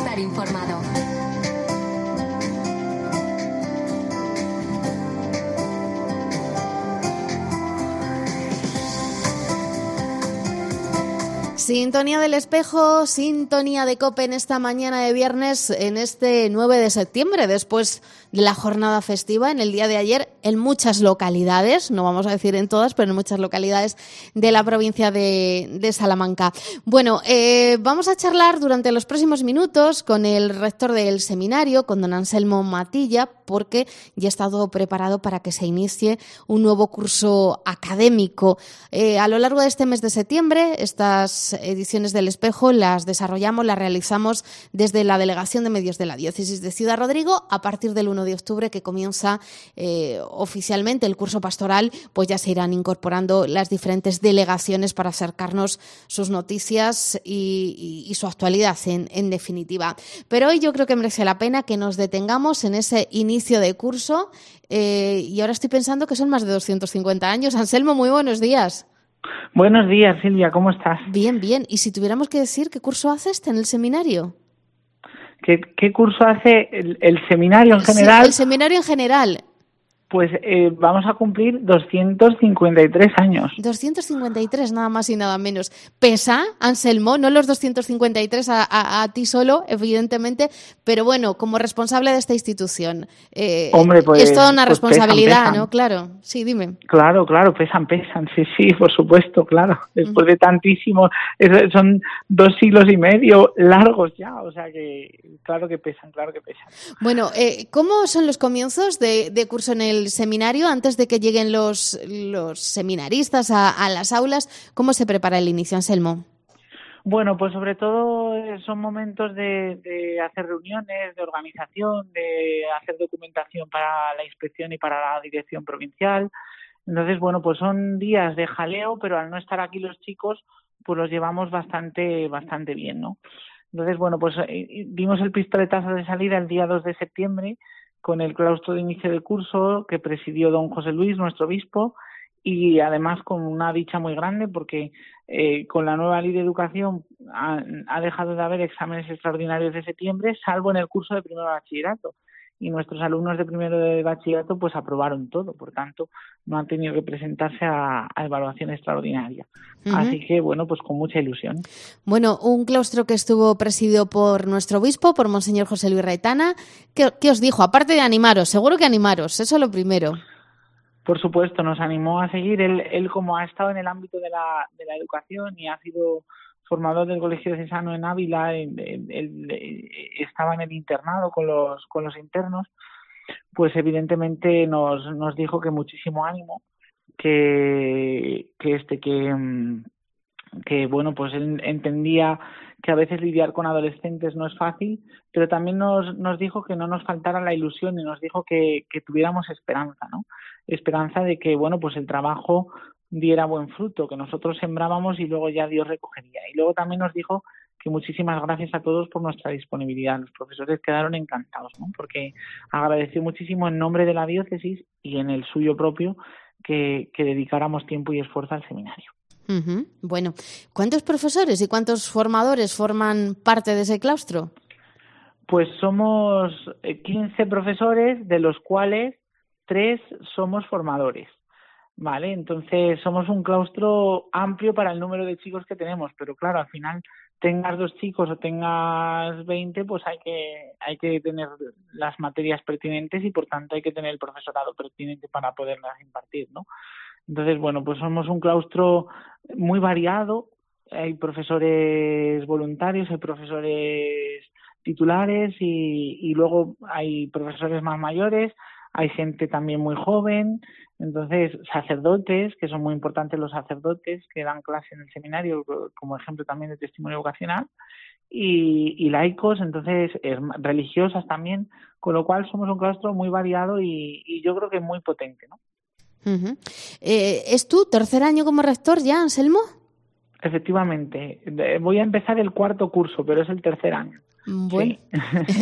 estar informado. Sintonía del Espejo, sintonía de COPE en esta mañana de viernes, en este 9 de septiembre, después de la jornada festiva, en el día de ayer, en muchas localidades, no vamos a decir en todas, pero en muchas localidades de la provincia de Salamanca. Bueno, vamos a charlar durante los próximos minutos con el rector del seminario, con don Anselmo Matilla, porque ya está todo preparado para que se inicie un nuevo curso académico. A lo largo de este mes de septiembre, estas ediciones del Espejo las realizamos desde la Delegación de Medios de la Diócesis de Ciudad Rodrigo. A partir del 1 de octubre, que comienza oficialmente el curso pastoral, pues ya se irán incorporando las diferentes delegaciones para acercarnos sus noticias y su actualidad en definitiva. Pero hoy yo creo que merece la pena que nos detengamos en ese inicio de curso y ahora estoy pensando que son más de 250 años. Anselmo, muy buenos días. Buenos días, Silvia, ¿cómo estás? Bien, bien. Y si tuviéramos que decir, ¿qué curso haces en el seminario? ¿Qué curso hace el seminario en general? Sí, el seminario en general. Pues vamos a cumplir 253 años. 253, nada más y nada menos. Pesa, Anselmo, no los 253 a ti solo, evidentemente, pero bueno, como responsable de esta institución. Hombre, pues, es toda una responsabilidad, pesan. ¿no? Claro, sí, dime. Claro, pesan, sí, por supuesto, claro. Después de tantísimo, son 2 siglos y medio largos ya, o sea que claro que pesan. Bueno, ¿cómo son los comienzos de curso en el seminario antes de que lleguen los seminaristas a las aulas? ¿Cómo se prepara el inicio, Anselmo? Bueno, pues sobre todo son momentos de hacer reuniones, de organización, de hacer documentación para la inspección y para la dirección provincial. Entonces, bueno, pues son días de jaleo, pero al no estar aquí los chicos, pues los llevamos bastante bien, ¿no? Entonces, bueno, pues dimos el pistoletazo de salida el día 2 de septiembre con el claustro de inicio de curso que presidió don José Luis, nuestro obispo, y además con una dicha muy grande porque con la nueva ley de educación ha dejado de haber exámenes extraordinarios de septiembre, salvo en el curso de primero de bachillerato. Y nuestros alumnos de primero de bachillerato pues aprobaron todo, por tanto no han tenido que presentarse a evaluación extraordinaria. Uh-huh. Así que bueno, pues con mucha ilusión. Bueno, un claustro que estuvo presidido por nuestro obispo, por Monseñor José Luis Retana. ¿Qué os dijo? Aparte de animaros, seguro que animaros, eso es lo primero. Por supuesto, nos animó a seguir. Él como ha estado en el ámbito de la educación y ha sido formador del Colegio Diocesano en Ávila, estaba en el internado con los internos, pues evidentemente nos dijo que muchísimo ánimo, que bueno, pues él entendía que a veces lidiar con adolescentes no es fácil, pero también nos dijo que no nos faltara la ilusión y nos dijo que tuviéramos esperanza, ¿no? Esperanza de que, bueno, pues el trabajo diera buen fruto, que nosotros sembrábamos y luego ya Dios recogería. Y luego también nos dijo que muchísimas gracias a todos por nuestra disponibilidad. Los profesores quedaron encantados, ¿no? Porque agradeció muchísimo en nombre de la diócesis y en el suyo propio que dedicáramos tiempo y esfuerzo al seminario. Uh-huh. Bueno, ¿cuántos profesores y cuántos formadores forman parte de ese claustro? Pues somos 15 profesores, de los cuales 3 somos formadores. Vale, entonces somos un claustro amplio para el número de chicos que tenemos, pero claro, al final tengas 2 chicos o tengas 20, pues hay que tener las materias pertinentes y por tanto hay que tener el profesorado pertinente para poderlas impartir, ¿no? Entonces, bueno, pues somos un claustro muy variado, hay profesores voluntarios, hay profesores titulares y luego hay profesores más mayores, hay gente también muy joven. Entonces, sacerdotes, que son muy importantes los sacerdotes que dan clase en el seminario, como ejemplo también de testimonio vocacional, y laicos, entonces religiosas también, con lo cual somos un claustro muy variado y yo creo que muy potente, ¿no? Uh-huh. ¿Es tu tercer año como rector ya, Anselmo? Efectivamente. Voy a empezar el 4º curso, pero es el tercer año. Bueno, Sí.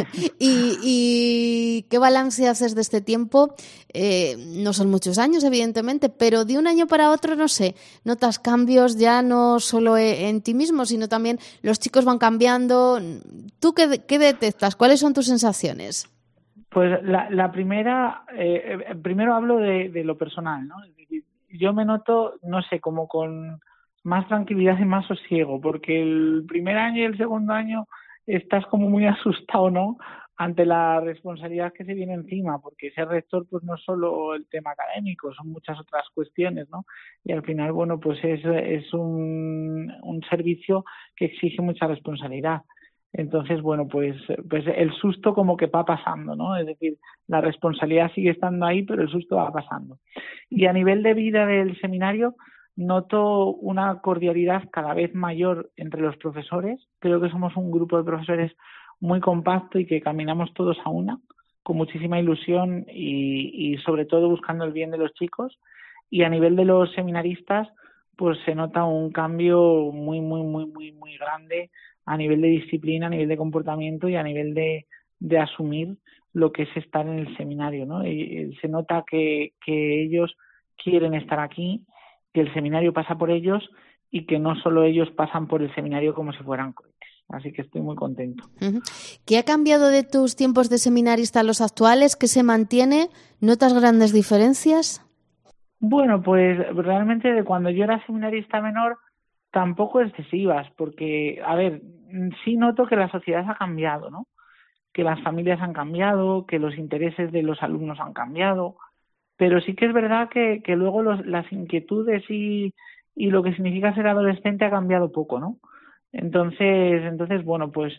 ¿Y qué balance haces de este tiempo? No son muchos años, evidentemente, pero de un año para otro, no sé, notas cambios ya no solo en ti mismo, sino también los chicos van cambiando. ¿Tú qué detectas? ¿Cuáles son tus sensaciones? Pues la primera, primero hablo de lo personal, ¿no? Es decir, yo me noto, no sé, como con más tranquilidad y más sosiego, porque el primer año y el segundo año estás como muy asustado, ¿no? Ante la responsabilidad que se viene encima, porque ser rector pues no es solo el tema académico, son muchas otras cuestiones, ¿no? Y al final, bueno, pues es un servicio que exige mucha responsabilidad. Entonces, bueno, pues el susto como que va pasando, ¿no? Es decir, la responsabilidad sigue estando ahí, pero el susto va pasando. Y a nivel de vida del seminario, noto una cordialidad cada vez mayor entre los profesores. Creo que somos un grupo de profesores muy compacto y que caminamos todos a una, con muchísima ilusión y sobre todo buscando el bien de los chicos. Y a nivel de los seminaristas, pues se nota un cambio muy grande a nivel de disciplina, a nivel de comportamiento y a nivel de asumir lo que es estar en el seminario, ¿no? Y se nota que ellos quieren estar aquí, que el seminario pasa por ellos y que no solo ellos pasan por el seminario como si fueran cohetes. Así que estoy muy contento. Uh-huh. ¿Qué ha cambiado de tus tiempos de seminarista a los actuales? ¿Qué se mantiene? ¿Notas grandes diferencias? Bueno, pues realmente de cuando yo era seminarista menor tampoco excesivas, porque, a ver, sí noto que la sociedad ha cambiado, ¿no? Que las familias han cambiado, que los intereses de los alumnos han cambiado, pero sí que es verdad que luego las inquietudes y lo que significa ser adolescente ha cambiado poco, ¿no? Entonces bueno, pues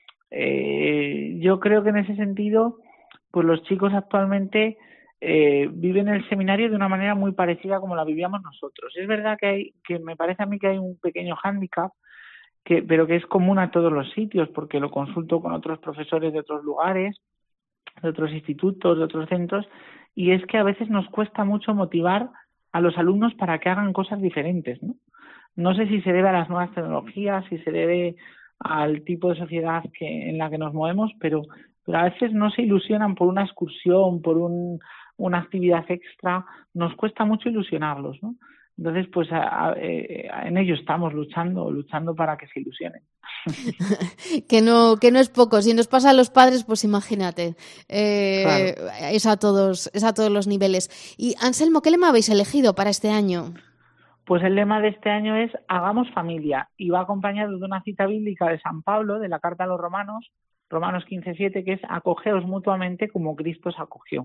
yo creo que en ese sentido, pues los chicos actualmente viven el seminario de una manera muy parecida como la vivíamos nosotros. Es verdad que me parece a mí que hay un pequeño hándicap, pero que es común a todos los sitios, porque lo consulto con otros profesores de otros lugares, de otros institutos, de otros centros, y es que a veces nos cuesta mucho motivar a los alumnos para que hagan cosas diferentes, ¿no? No sé si se debe a las nuevas tecnologías, si se debe al tipo de sociedad en la que nos movemos, pero a veces no se ilusionan por una excursión, por una actividad extra, nos cuesta mucho ilusionarlos, ¿no? Entonces, pues en ello estamos luchando para que se ilusionen. Que no es poco. Si nos pasa a los padres, pues imagínate. Claro. Es a todos los niveles. Y Anselmo, ¿qué lema habéis elegido para este año? Pues el lema de este año es Hagamos familia y va acompañado de una cita bíblica de San Pablo, de la carta a los Romanos, Romanos 15:7, que es acogeos mutuamente como Cristo os acogió.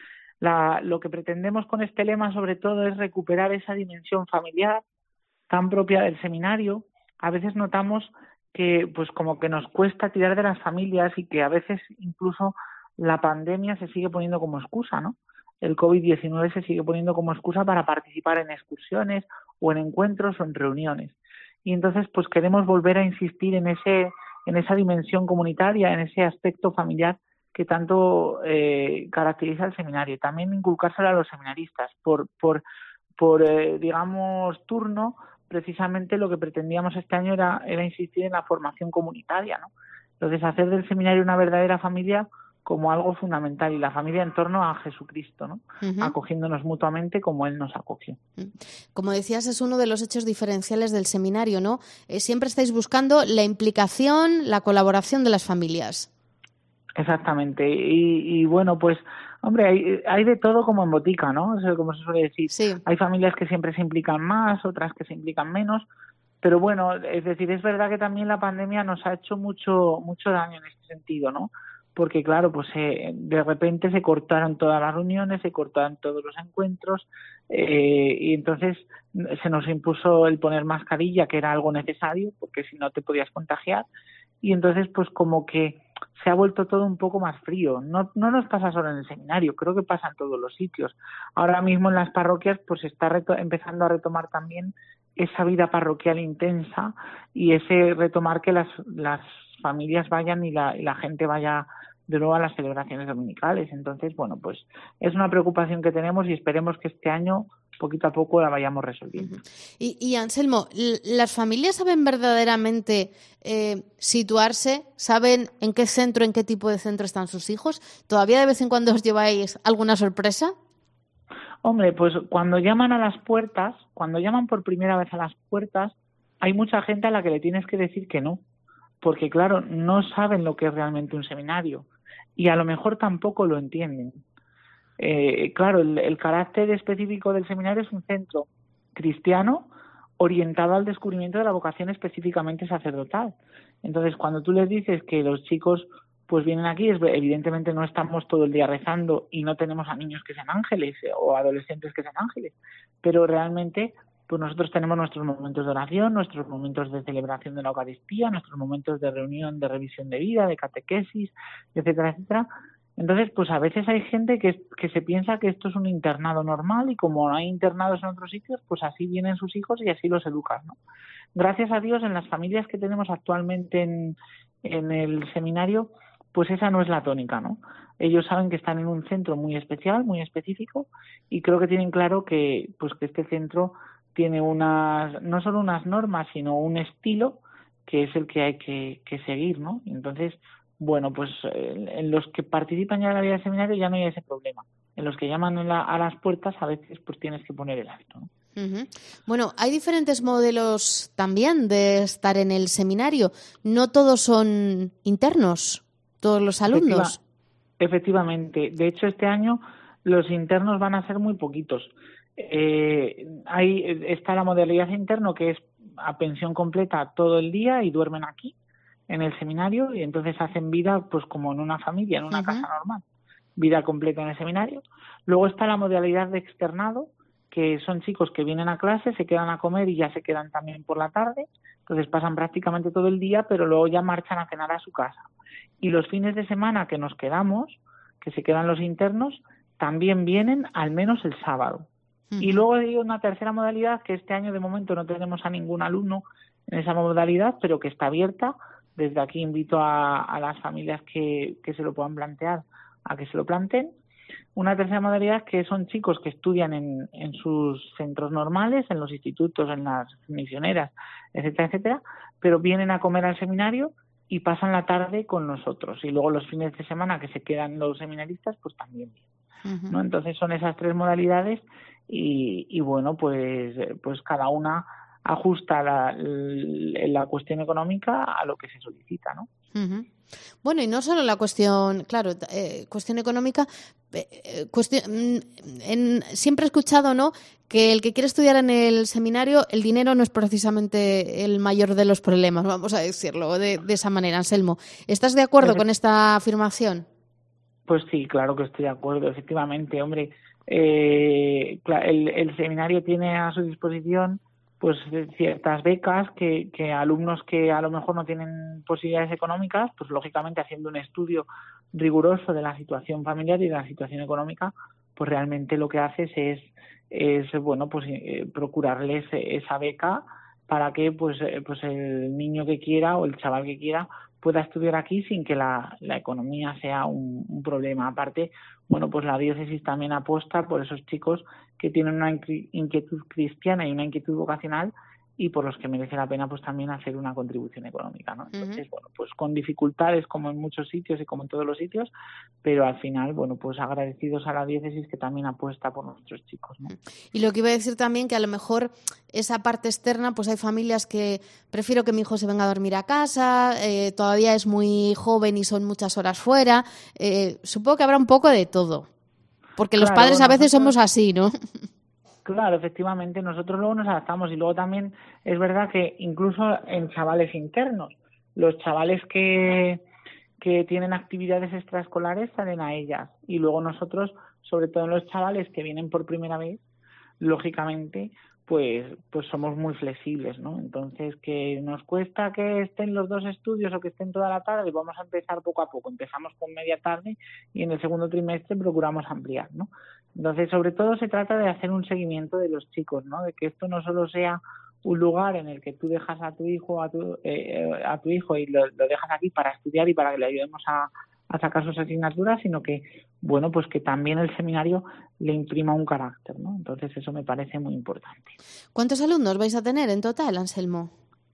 Lo que pretendemos con este lema sobre todo es recuperar esa dimensión familiar tan propia del seminario. A veces notamos que pues como que nos cuesta tirar de las familias y que a veces incluso la pandemia se sigue poniendo como excusa, ¿no? El COVID-19 se sigue poniendo como excusa para participar en excursiones o en encuentros o en reuniones. Y entonces pues queremos volver a insistir en esa dimensión comunitaria, en ese aspecto familiar que tanto caracteriza el seminario. También inculcárselo a los seminaristas por digamos, turno. Precisamente lo que pretendíamos este año era insistir en la formación comunitaria, ¿no? Entonces, hacer del seminario una verdadera familia como algo fundamental y la familia en torno a Jesucristo, ¿no? Uh-huh. Acogiéndonos mutuamente como Él nos acogió. Como decías, es uno de los hechos diferenciales del seminario, ¿no? Siempre estáis buscando la implicación, la colaboración de las familias. Exactamente. Y bueno, pues, hombre, hay de todo como en botica, ¿no? O sea, como se suele decir. Sí. Hay familias que siempre se implican más, otras que se implican menos. Pero bueno, es decir, es verdad que también la pandemia nos ha hecho mucho daño en este sentido, ¿no? Porque claro, pues de repente se cortaron todas las reuniones, se cortaron todos los encuentros y entonces se nos impuso el poner mascarilla, que era algo necesario, porque si no te podías contagiar. Y entonces pues como que se ha vuelto todo un poco más frío. No nos pasa solo en el seminario, creo que pasa en todos los sitios. Ahora mismo en las parroquias pues se está empezando a retomar también esa vida parroquial intensa y ese retomar que las familias vayan y la gente vaya de nuevo a las celebraciones dominicales. Entonces, bueno, pues es una preocupación que tenemos y esperemos que este año poquito a poco la vayamos resolviendo. Y Anselmo, ¿las familias saben verdaderamente situarse? ¿Saben en qué centro, en qué tipo de centro están sus hijos? ¿Todavía de vez en cuando os lleváis alguna sorpresa? Hombre, pues cuando llaman a las puertas, cuando llaman por primera vez a las puertas, hay mucha gente a la que le tienes que decir que no, porque claro, no saben lo que es realmente un seminario y a lo mejor tampoco lo entienden. Claro, el carácter específico del seminario es un centro cristiano orientado al descubrimiento de la vocación específicamente sacerdotal. Entonces, cuando tú les dices que los chicos pues vienen aquí, evidentemente no estamos todo el día rezando y no tenemos a niños que sean ángeles o adolescentes que sean ángeles, pero realmente pues nosotros tenemos nuestros momentos de oración, nuestros momentos de celebración de la Eucaristía, nuestros momentos de reunión, de revisión de vida, de catequesis, etcétera, etcétera. Entonces, pues a veces hay gente que se piensa que esto es un internado normal y como no hay internados en otros sitios, pues así vienen sus hijos y así los educan, ¿no? Gracias a Dios, en las familias que tenemos actualmente en el seminario, pues esa no es la tónica, ¿no? Ellos saben que están en un centro muy especial, muy específico, y creo que tienen claro que este centro tiene no solo unas normas, sino un estilo que es el que hay que seguir, ¿no? Entonces, bueno, pues en los que participan ya en la vida del seminario ya no hay ese problema. En los que llaman a las puertas a veces pues tienes que poner el alto, ¿no? Uh-huh. Bueno, hay diferentes modelos también de estar en el seminario. No todos son internos, todos los alumnos. Efectivamente. De hecho, este año los internos van a ser muy poquitos. Está la modalidad interno, que es a pensión completa todo el día y duermen aquí en el seminario y entonces hacen vida pues como en una familia, en una casa normal, vida completa en el seminario. Luego está la modalidad de externado, que son chicos que vienen a clase, se quedan a comer y ya se quedan también por la tarde, entonces pasan prácticamente todo el día, pero luego ya marchan a cenar a su casa. Y los fines de semana que nos quedamos, que se quedan los internos, también vienen al menos el sábado. Y luego hay una tercera modalidad que este año de momento no tenemos a ningún alumno en esa modalidad, pero que está abierta. Desde aquí invito a las familias que se lo puedan plantear a que se lo planteen. Una tercera modalidad que son chicos que estudian en sus centros normales, en los institutos, en las misioneras, etcétera, etcétera, pero vienen a comer al seminario y pasan la tarde con nosotros. Y luego los fines de semana que se quedan los seminaristas, pues también vienen, ¿no? Entonces son esas tres modalidades y bueno, pues cada una ajusta la cuestión económica a lo que se solicita, ¿no? Bueno, y no solo la cuestión, claro, cuestión económica, siempre he escuchado, ¿no?, que el que quiere estudiar en el seminario, el dinero no es precisamente el mayor de los problemas, vamos a decirlo de esa manera. Anselmo, ¿estás de acuerdo con esta afirmación? Pues sí, claro que estoy de acuerdo, efectivamente, hombre. El seminario tiene a su disposición pues ciertas becas que alumnos que a lo mejor no tienen posibilidades económicas, pues lógicamente haciendo un estudio riguroso de la situación familiar y de la situación económica, pues realmente lo que haces es bueno, pues procurarles esa beca para que pues el niño que quiera o el chaval que quiera pueda estudiar aquí sin que la economía sea un problema. Aparte, bueno, pues la diócesis también apuesta por esos chicos que tienen una inquietud cristiana y una inquietud vocacional y por los que merece la pena pues también hacer una contribución económica, ¿no? Entonces, bueno, pues con dificultades como en muchos sitios y como en todos los sitios, pero al final, bueno, pues agradecidos a la diócesis que también apuesta por nuestros chicos, ¿no? Y lo que iba a decir también, que a lo mejor esa parte externa, pues hay familias que prefiero que mi hijo se venga a dormir a casa, todavía es muy joven y son muchas horas fuera, supongo que habrá un poco de todo, porque los padres a veces somos así, ¿no? Claro, efectivamente, nosotros luego nos adaptamos y luego también es verdad que incluso en chavales internos, los chavales que tienen actividades extraescolares salen a ellas y luego nosotros, sobre todo en los chavales que vienen por primera vez, lógicamente, pues somos muy flexibles, ¿no? Entonces, que nos cuesta que estén los dos estudios o que estén toda la tarde, vamos a empezar poco a poco. Empezamos con media tarde y en el segundo trimestre procuramos ampliar, ¿no? Entonces, sobre todo se trata de hacer un seguimiento de los chicos, ¿no? De que esto no solo sea un lugar en el que tú dejas a tu hijo a tu hijo y lo dejas aquí para estudiar y para que le ayudemos a a sacar sus asignaturas, sino que, bueno, pues que también el seminario le imprima un carácter, ¿no? Entonces eso me parece muy importante. ¿Cuántos alumnos vais a tener en total, Anselmo?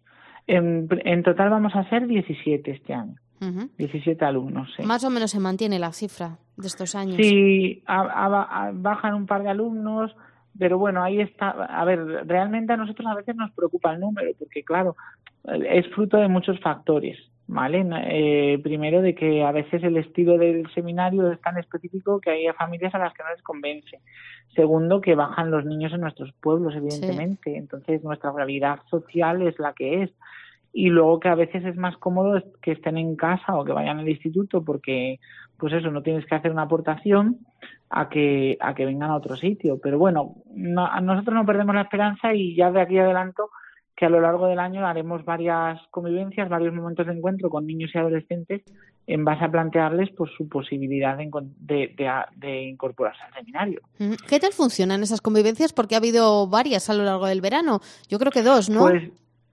En total vamos a ser 17 este año. 17 alumnos, sí. Más o menos se mantiene la cifra de estos años. Sí, bajan un par de alumnos, pero bueno, ahí está. A ver, realmente a nosotros a veces nos preocupa el número, porque claro, es fruto de muchos factores, ¿vale? Primero, de que a veces el estilo del seminario es tan específico que hay familias a las que no les convence. Segundo, que bajan los niños en nuestros pueblos, evidentemente. Sí. Entonces, nuestra realidad social es la que es. Y luego que a veces es más cómodo que estén en casa o que vayan al instituto, porque pues eso, no tienes que hacer una aportación a que vengan a otro sitio. Pero bueno, nosotros no perdemos la esperanza, y ya de aquí adelanto que a lo largo del año haremos varias convivencias, varios momentos de encuentro con niños y adolescentes en base a plantearles pues su posibilidad de incorporarse al seminario. ¿Qué tal funcionan esas convivencias? Porque ha habido varias a lo largo del verano. Yo creo que 2, ¿no? Pues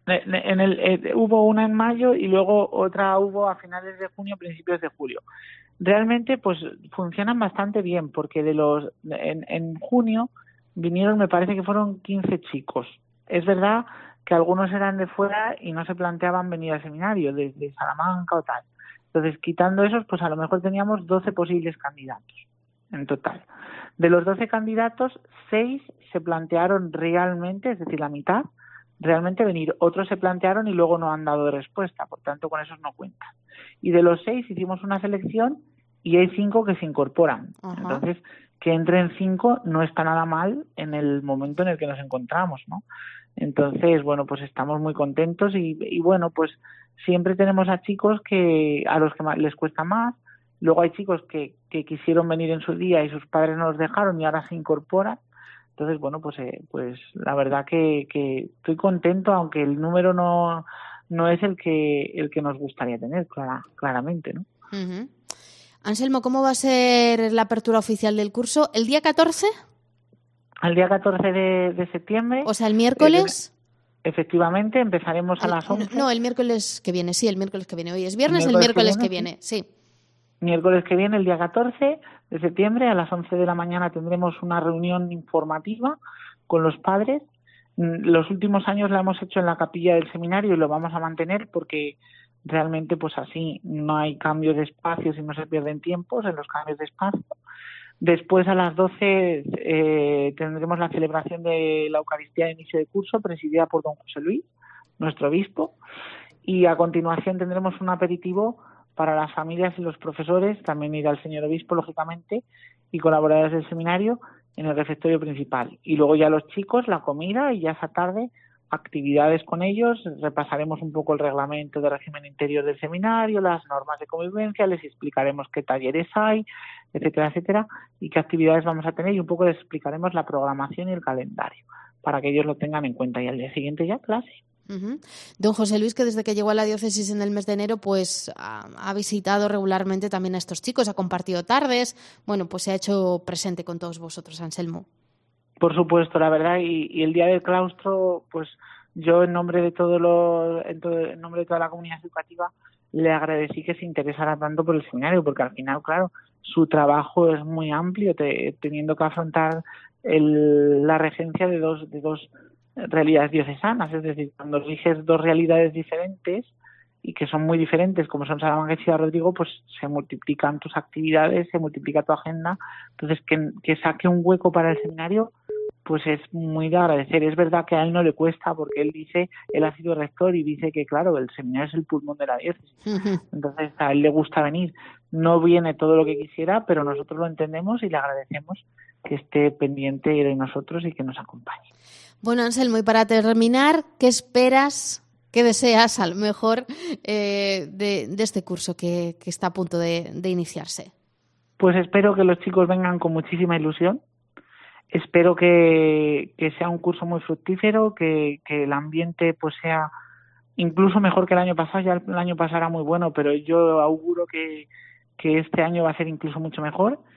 hubo una en mayo y luego otra hubo a finales de junio, principios de julio. Realmente pues funcionan bastante bien, porque en junio vinieron, me parece que fueron 15 chicos. Es verdad que algunos eran de fuera y no se planteaban venir al seminario, desde Salamanca o tal. Entonces, quitando esos, pues a lo mejor teníamos 12 posibles candidatos en total. De los 12 candidatos, 6 se plantearon realmente, es decir, la mitad, realmente venir. Otros se plantearon y luego no han dado respuesta, por tanto con esos no cuentan. Y de los 6 hicimos una selección y hay 5 que se incorporan. Ajá. Entonces, que entren 5 no está nada mal en el momento en el que nos encontramos, ¿no? Entonces, bueno, pues estamos muy contentos y bueno, pues siempre tenemos a chicos a los que les cuesta más. Luego hay chicos que quisieron venir en su día y sus padres no los dejaron y ahora se incorporan. Entonces, bueno, pues la verdad que estoy contento, aunque el número no es el que nos gustaría tener, claramente, ¿no? Uh-huh. Anselmo, ¿cómo va a ser la apertura oficial del curso? ¿El día 14? El día 14 de septiembre. O sea, el miércoles. Efectivamente, empezaremos a las 11. No, el miércoles que viene, sí, el miércoles que viene. Hoy es viernes, el miércoles que viene, sí. Miércoles que viene, el día 14 de septiembre, a las 11 de la mañana tendremos una reunión informativa con los padres. Los últimos años la hemos hecho en la capilla del seminario y lo vamos a mantener porque realmente pues así no hay cambio de espacios y no se pierden tiempos en los cambios de espacio. Después a las 12 tendremos la celebración de la Eucaristía de inicio de curso presidida por don José Luis, nuestro obispo, y a continuación tendremos un aperitivo para las familias y los profesores, también irá el señor obispo, lógicamente, y colaboradores del seminario en el refectorio principal. Y luego ya los chicos, la comida, y ya esa tarde actividades con ellos, repasaremos un poco el reglamento de régimen interior del seminario, las normas de convivencia, les explicaremos qué talleres hay, etcétera, etcétera, y qué actividades vamos a tener, y un poco les explicaremos la programación y el calendario, para que ellos lo tengan en cuenta, y al día siguiente ya clase. Uh-huh. Don José Luis, que desde que llegó a la diócesis en el mes de enero, pues ha visitado regularmente también a estos chicos, ha compartido tardes, bueno, pues se ha hecho presente con todos vosotros, Anselmo. Por supuesto, la verdad, y el día del claustro, pues yo en nombre de en nombre de toda la comunidad educativa le agradecí que se interesara tanto por el seminario, porque al final, claro, su trabajo es muy amplio, teniendo que afrontar la regencia de dos realidades diocesanas, es decir, cuando eliges dos realidades diferentes y que son muy diferentes, como son Salamanca y Ciudad Rodrigo, pues se multiplican tus actividades, se multiplica tu agenda. Entonces, que saque un hueco para el seminario, pues es muy de agradecer. Es verdad que a él no le cuesta, porque él ha sido rector y dice que, claro, el seminario es el pulmón de la diócesis. Entonces, a él le gusta venir. No viene todo lo que quisiera, pero nosotros lo entendemos y le agradecemos que esté pendiente de nosotros y que nos acompañe. Bueno, Anselmo, y para terminar, ¿qué esperas, qué deseas a lo mejor de este curso que está a punto de iniciarse? Pues espero que los chicos vengan con muchísima ilusión. Espero que sea un curso muy fructífero, que el ambiente pues sea incluso mejor que el año pasado. Ya el año pasado era muy bueno, pero yo auguro que este año va a ser incluso mucho mejor.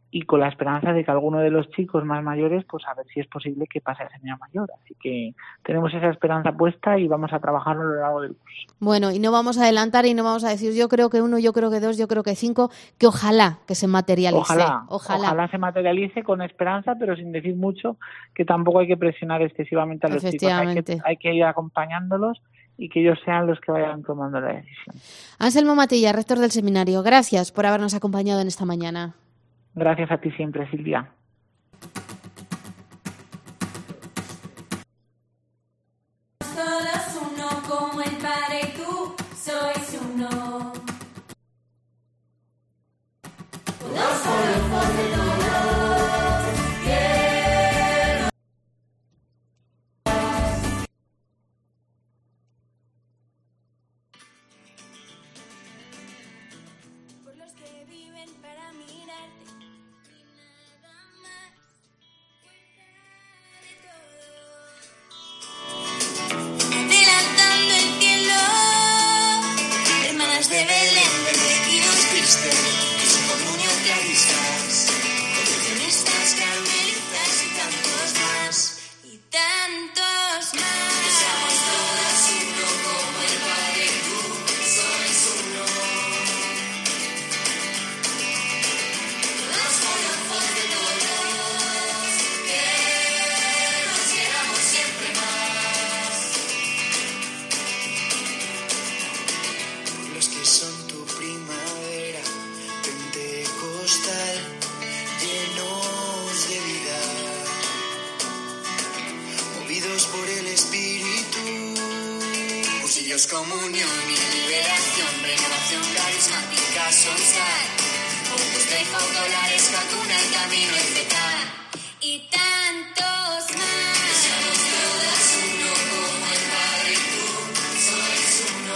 y con la esperanza de que alguno de los chicos más mayores, pues a ver si es posible que pase a señor mayor. Así que tenemos esa esperanza puesta y vamos a trabajarlo a lo largo del curso. Bueno, y no vamos a adelantar y no vamos a decir yo creo que 1, yo creo que 2, yo creo que 5, que ojalá que se materialice. Ojalá se materialice con esperanza, pero sin decir mucho, que tampoco hay que presionar excesivamente a los chicos. Hay que ir acompañándolos y que ellos sean los que vayan tomando la decisión. Anselmo Matilla, rector del seminario, gracias por habernos acompañado en esta mañana. Gracias a ti siempre, Silvia. Todos uno, como el Padre y tú sois uno. Todos por de todos. Por los que viven para mirarte y nada más fuera de todo. Adelantando el cielo, hermanas de Belén, benditos Cristo, su comunión claristas, concepcionistas, carmelitas y tantos más, y tantos más. Que seamos todas uno como el Padre y tú sois uno. Todos por de todos, que nos queramos siempre más. Los que son tu primavera pentecostal, llenos de vida, movidos por el Espíritu, Cursillos, comunión y liberación, renovación carismática, social, Opus Dei, Cautolares, Vacuna, El Camino, etc. Y tantos más. Seamos todas uno como el Padre y tú sois uno.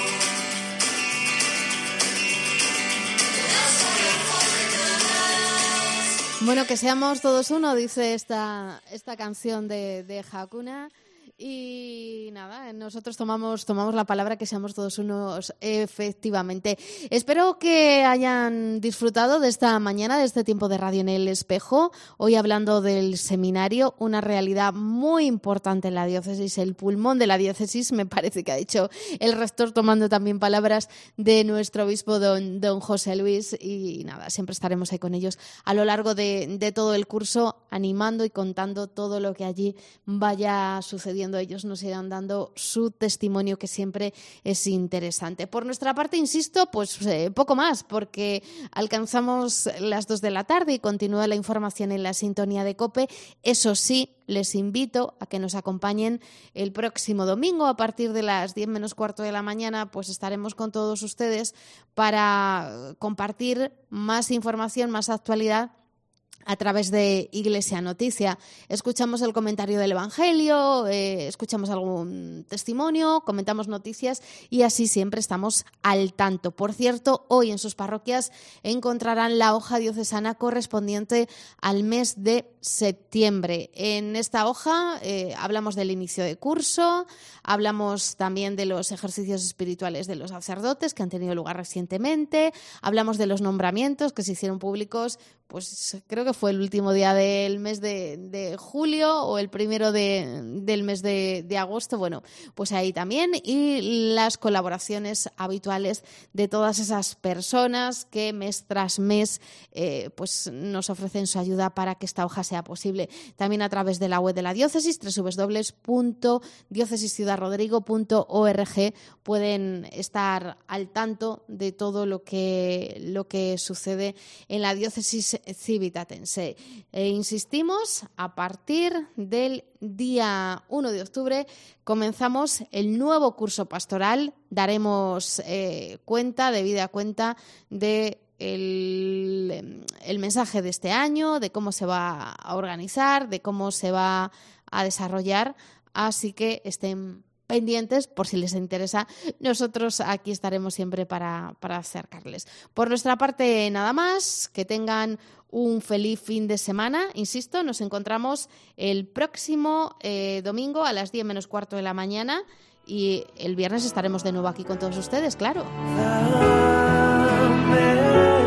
Todas por de todos. Bueno, que seamos todos uno, dice esta canción de Hakuna. Y nada, nosotros tomamos la palabra, que seamos todos unos, efectivamente. Espero que hayan disfrutado de esta mañana, de este tiempo de radio en El Espejo. Hoy hablando del seminario, una realidad muy importante en la diócesis, el pulmón de la diócesis, me parece que ha dicho el rector, tomando también palabras de nuestro obispo don José Luis. Y nada, siempre estaremos ahí con ellos a lo largo de todo el curso, animando y contando todo lo que allí vaya sucediendo. Ellos nos irán dando su testimonio, que siempre es interesante. Por nuestra parte, insisto, pues poco más, porque alcanzamos las 2 de la tarde y continúa la información en la sintonía de COPE. Eso sí, les invito a que nos acompañen el próximo domingo a partir de las 10 menos cuarto de la mañana. Pues estaremos con todos ustedes para compartir más información, más actualidad a través de Iglesia Noticia. Escuchamos el comentario del Evangelio, escuchamos algún testimonio, comentamos noticias y así siempre estamos al tanto. Por cierto, hoy en sus parroquias encontrarán la hoja diocesana correspondiente al mes de septiembre. En esta hoja hablamos del inicio de curso, hablamos también de los ejercicios espirituales de los sacerdotes que han tenido lugar recientemente, hablamos de los nombramientos que se hicieron públicos, pues creo que fue el último día del mes de julio o el primero del mes de agosto. Bueno, pues ahí también, y las colaboraciones habituales de todas esas personas que mes tras mes pues nos ofrecen su ayuda para que esta hoja sea posible. También a través de la web de la diócesis, www.diocesisciudadrodrigo.org, pueden estar al tanto de todo lo que sucede en la diócesis civitatense. Insistimos, a partir del día 1 de octubre comenzamos el nuevo curso pastoral. Daremos debida cuenta de el mensaje de este año, de cómo se va a organizar, de cómo se va a desarrollar. Así que estén pendientes por si les interesa. Nosotros aquí estaremos siempre para acercarles. Por nuestra parte, nada más. Que tengan un feliz fin de semana. Insisto, nos encontramos el próximo domingo a las 10 menos cuarto de la mañana y el viernes estaremos de nuevo aquí con todos ustedes, claro.